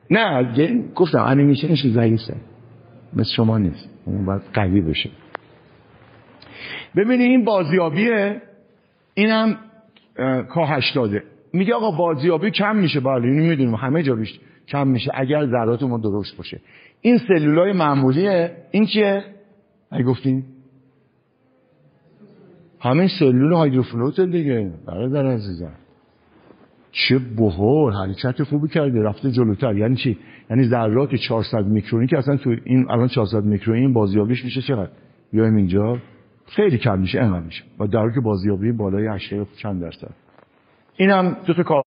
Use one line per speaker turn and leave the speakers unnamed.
نه گفتم انیمیشنش ضعیفه، مثل شما نیست، اون باید قوی بشه. ببینید این بازیابیه، اینم K80. میگه آقا بازیابی کم میشه. بله اینو میدونیم، همه جا کم میشه اگر ذرات ما درست باشه. این سلولای معمولیه. این چیه؟ اگه گفتین همین سلول هایدروفلوت دیگه. برادر عزیزم چه بحال حرکت خوبی کرده، رفته جلوتر. یعنی چی؟ یعنی ذرات 400 میکرونی که اصلا تو این الان 400 میکرونی این بازیابیش میشه چقدر؟ بیایم اینجا خیلی کم میشه، اینقدر میشه، و در حالی که بازیابی بالای 80 چند درصد. اینم دو تا